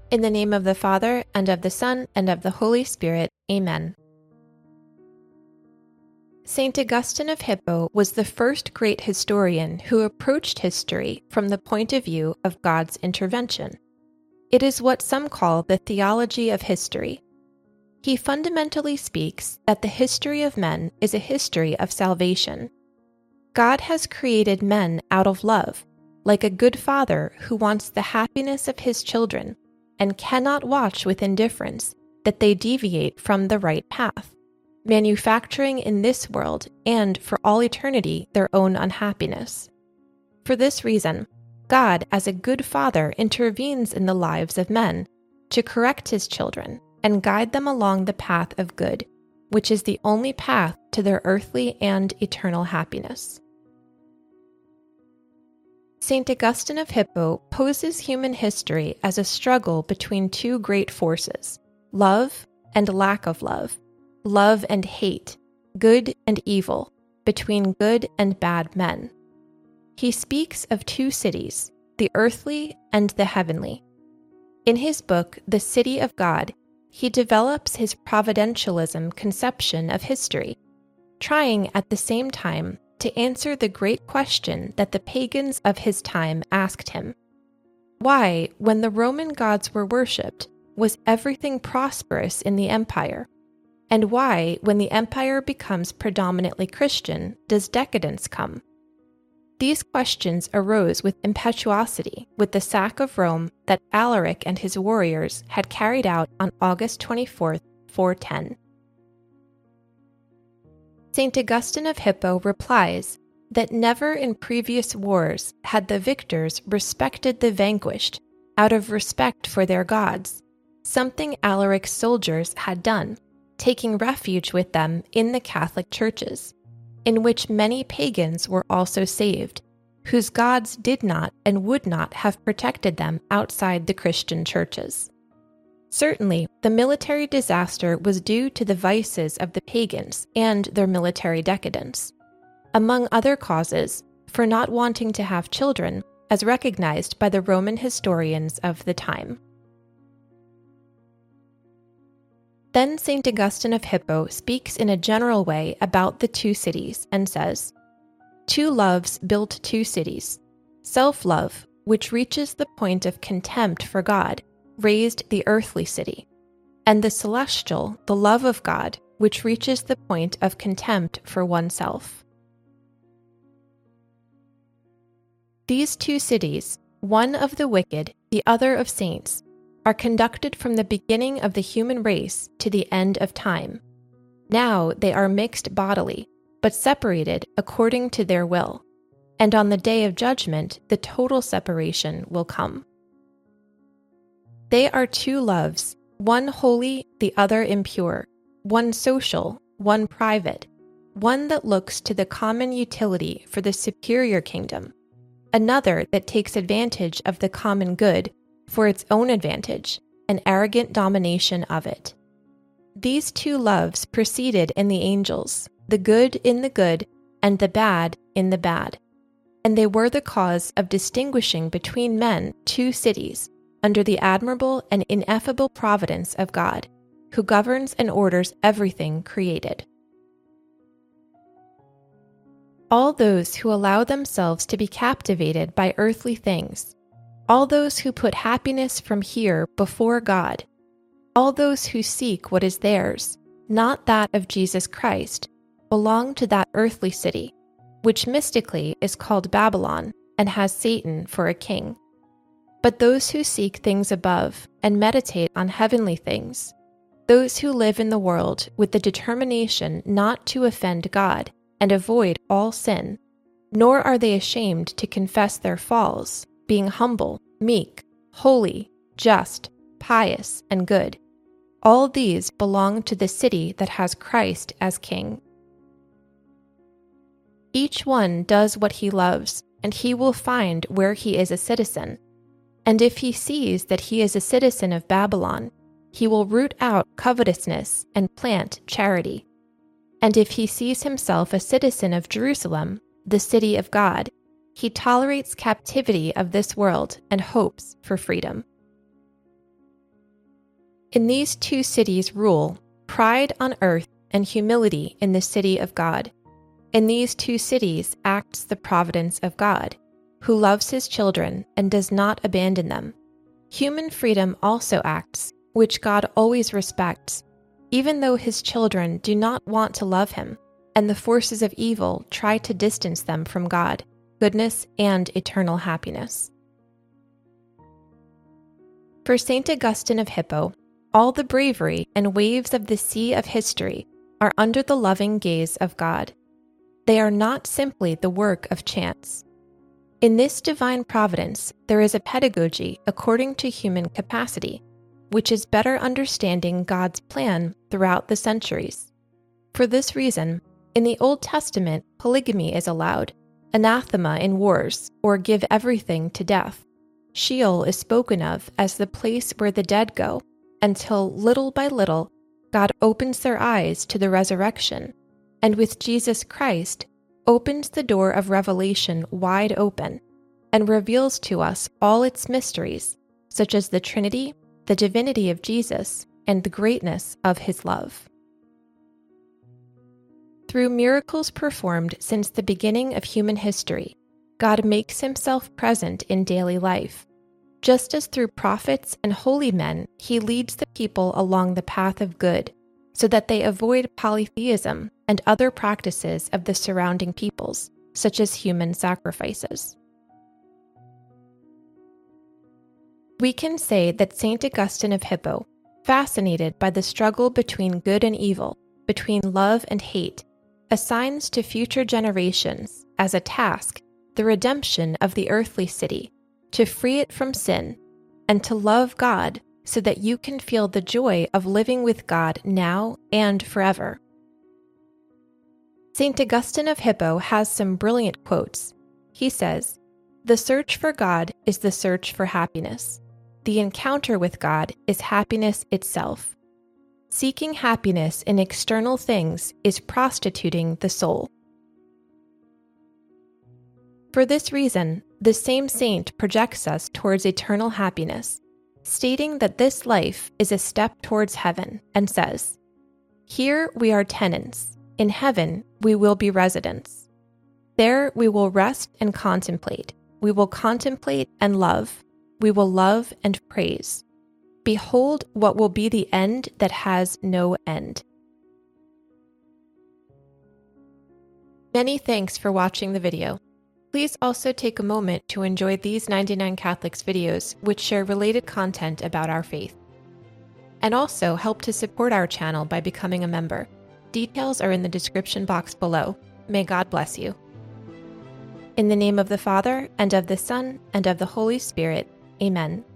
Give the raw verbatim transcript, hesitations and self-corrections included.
In the name of the Father, and of the Son, and of the Holy Spirit. Amen. Saint Augustine of Hippo was the first great historian who approached history from the point of view of God's intervention. It is what some call the theology of history. He fundamentally speaks that the history of men is a history of salvation. God has created men out of love, like a good father who wants the happiness of his children and cannot watch with indifference that they deviate from the right path, manufacturing in this world and for all eternity their own unhappiness. For this reason, God, as a good father, intervenes in the lives of men to correct his children and guide them along the path of good, which is the only path to their earthly and eternal happiness. Saint Augustine of Hippo poses human history as a struggle between two great forces, love and lack of love, love and hate, good and evil, between good and bad men. He speaks of two cities, the earthly and the heavenly. In his book, The City of God, he develops his providentialism conception of history, trying at the same time to answer the great question that the pagans of his time asked him. Why, when the Roman gods were worshipped, was everything prosperous in the empire? And why, when the empire becomes predominantly Christian, does decadence come? These questions arose with impetuosity with the sack of Rome that Alaric and his warriors had carried out on August twenty-fourth, four ten. Saint Augustine of Hippo replies that never in previous wars had the victors respected the vanquished out of respect for their gods, something Alaric's soldiers had done, taking refuge with them in the Catholic churches, in which many pagans were also saved, whose gods did not and would not have protected them outside the Christian churches. Certainly, the military disaster was due to the vices of the pagans and their military decadence. Among other causes, for not wanting to have children, as recognized by the Roman historians of the time. Then Saint Augustine of Hippo speaks in a general way about the two cities and says, "Two loves built two cities. Self-love, which reaches the point of contempt for God, raised the earthly city, and the celestial, the love of God, which reaches the point of contempt for oneself." These two cities, one of the wicked, the other of saints, are conducted from the beginning of the human race to the end of time. Now they are mixed bodily, but separated according to their will, and on the day of judgment the total separation will come. They are two loves, one holy, the other impure, one social, one private, one that looks to the common utility for the superior kingdom, another that takes advantage of the common good for its own advantage, an arrogant domination of it. These two loves proceeded in the angels, the good in the good, and the bad in the bad, and they were the cause of distinguishing between men two cities, under the admirable and ineffable providence of God, who governs and orders everything created. All those who allow themselves to be captivated by earthly things, all those who put happiness from here before God, all those who seek what is theirs, not that of Jesus Christ, belong to that earthly city, which mystically is called Babylon and has Satan for a king. But those who seek things above and meditate on heavenly things, those who live in the world with the determination not to offend God and avoid all sin, nor are they ashamed to confess their falls, being humble, meek, holy, just, pious, and good, all these belong to the city that has Christ as king. Each one does what he loves, and he will find where he is a citizen. And if he sees that he is a citizen of Babylon, he will root out covetousness and plant charity. And if he sees himself a citizen of Jerusalem, the city of God, he tolerates captivity of this world and hopes for freedom. In these two cities rule pride on earth and humility in the city of God. In these two cities acts the providence of God, who loves his children and does not abandon them. Human freedom also acts, which God always respects, even though his children do not want to love him, and the forces of evil try to distance them from God, goodness, and eternal happiness. For Saint Augustine of Hippo, all the bravery and waves of the sea of history are under the loving gaze of God. They are not simply the work of chance. In this divine providence, there is a pedagogy according to human capacity, which is better understanding God's plan throughout the centuries. For this reason, in the Old Testament, polygamy is allowed, anathema in wars, or give everything to death. Sheol is spoken of as the place where the dead go, until little by little, God opens their eyes to the resurrection, and with Jesus Christ, opens the door of revelation wide open, and reveals to us all its mysteries, such as the Trinity, the divinity of Jesus, and the greatness of his love. Through miracles performed since the beginning of human history, God makes himself present in daily life. Just as through prophets and holy men, he leads the people along the path of good, so that they avoid polytheism and other practices of the surrounding peoples, such as human sacrifices. We can say that Saint Augustine of Hippo, fascinated by the struggle between good and evil, between love and hate, assigns to future generations, as a task, the redemption of the earthly city, to free it from sin, and to love God so that you can feel the joy of living with God now and forever. Saint Augustine of Hippo has some brilliant quotes. He says, "The search for God is the search for happiness. The encounter with God is happiness itself. Seeking happiness in external things is prostituting the soul." For this reason, the same saint projects us towards eternal happiness, stating that this life is a step towards heaven, and says, "Here we are tenants, in heaven we will be residents. There we will rest and contemplate, we will contemplate and love, we will love and praise. Behold what will be the end that has no end." Many thanks for watching the video. Please also take a moment to enjoy these ninety-nine Catholics videos which share related content about our faith. And also help to support our channel by becoming a member. Details are in the description box below. May God bless you. In the name of the Father, and of the Son, and of the Holy Spirit. Amen.